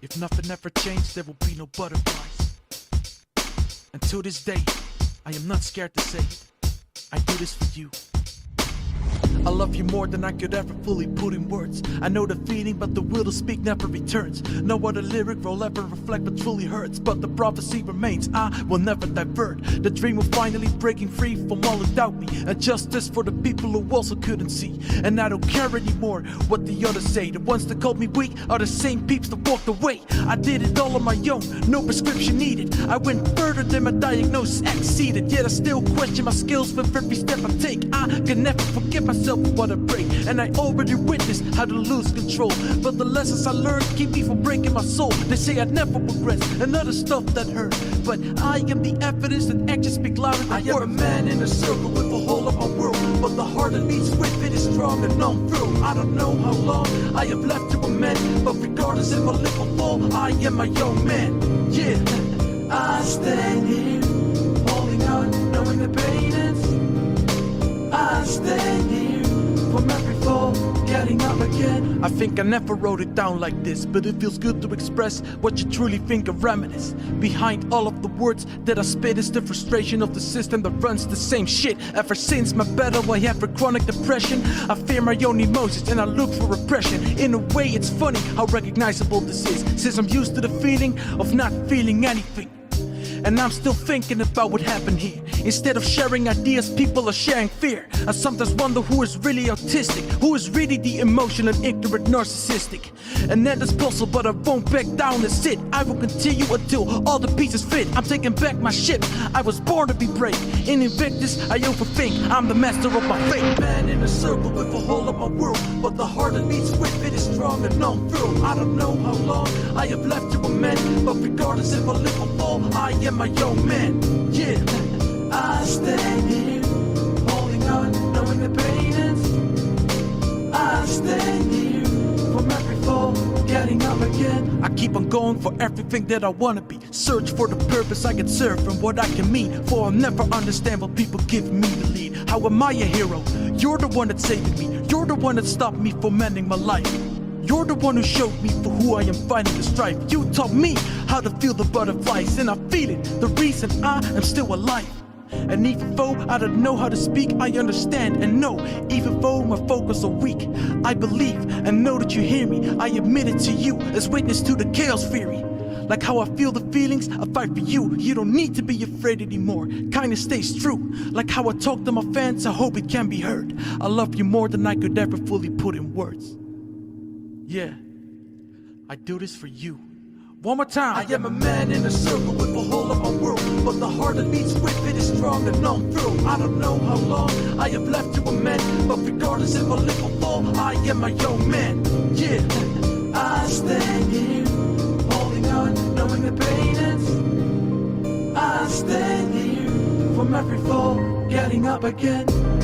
If nothing ever changed, there will be no butterflies. Until this day, I am not scared to say it. I do this for you. I love you more than I could ever fully put in words. I know the feeling, but the will to speak never returns. No other lyric will ever reflect what truly hurts, but the prophecy remains, I will never divert. The dream of finally breaking free from all who doubt me, and justice for the people who also couldn't see. And I don't care anymore what the others say. The ones that called me weak are the same peeps that walked away. I did it all on my own, no prescription needed. I went further than my diagnosis exceeded. Yet I still question my skills with every step I take. I can never forgive myself for what I break, and I already witnessed how to lose control. But the lessons I learned keep me from breaking my soul. They say I'd never progress, and other stuff that hurt, but I am the evidence that actions speak louder than words. I am a man in a circle with a hole in my world, but the heart that beats with it is strong and I'm through. I don't know how long I have left to amend, but regardless if I live or fall, I am my young man. Yeah, I stand here, holding on, knowing the pain ends. I stand here from every fall, getting up again. I think I never wrote it down like this, but it feels good to express what you truly think are reminisce. Behind all of the words that I spit is the frustration of the system that runs the same shit. Ever since my battle I have for chronic depression, I fear my own emotions and I look for repression. In a way it's funny how recognizable this is, since I'm used to the feeling of not feeling anything. And I'm still thinking about what happened here. Instead of sharing ideas, people are sharing fear. I sometimes wonder who is really autistic, who is really the emotional and ignorant narcissistic. And that is possible, but I won't back down and sit. I will continue until all the pieces fit. I'm taking back my ship, I was born to be brave. In Invictus, I overthink, I'm the master of my fate. Man in a circle with a hole in my world, but the heart that beats with it is strong and I'm through. I don't know how long I have left to amend, but regardless if I live or fall, I am my young man. Yeah, I stand here, holding on, knowing the pain ends. I stand here from every fall, getting up again. I keep on going for everything that I wanna be. Search for the purpose I can serve and what I can mean. For I'll never understand what people give me the lead. How am I a hero? You're the one that saved me. You're the one that stopped me from ending my life. You're the one who showed me for who I am fighting the strife. You taught me how to feel the butterflies, and I feel it, the reason I am still alive. And even though I don't know how to speak, I understand and know. Even though my vocals are weak, I believe and know that you hear me. I admit it to you as witness to the chaos theory. Like how I feel the feelings, I fight for you. You don't need to be afraid anymore, kinda stays true. Like how I talk to my fans, I hope it can be heard. I love you more than I could ever fully put in words. Yeah, I do this for you. One more time. I am a man in a circle with a hole in my world, but the heart that beats with it is strong and I'm through. I don't know how long I have left to amend, but regardless if I live or fall, I am my young man. Yeah, I stand here, holding on, knowing the pain ends. I stand here from every fall, getting up again.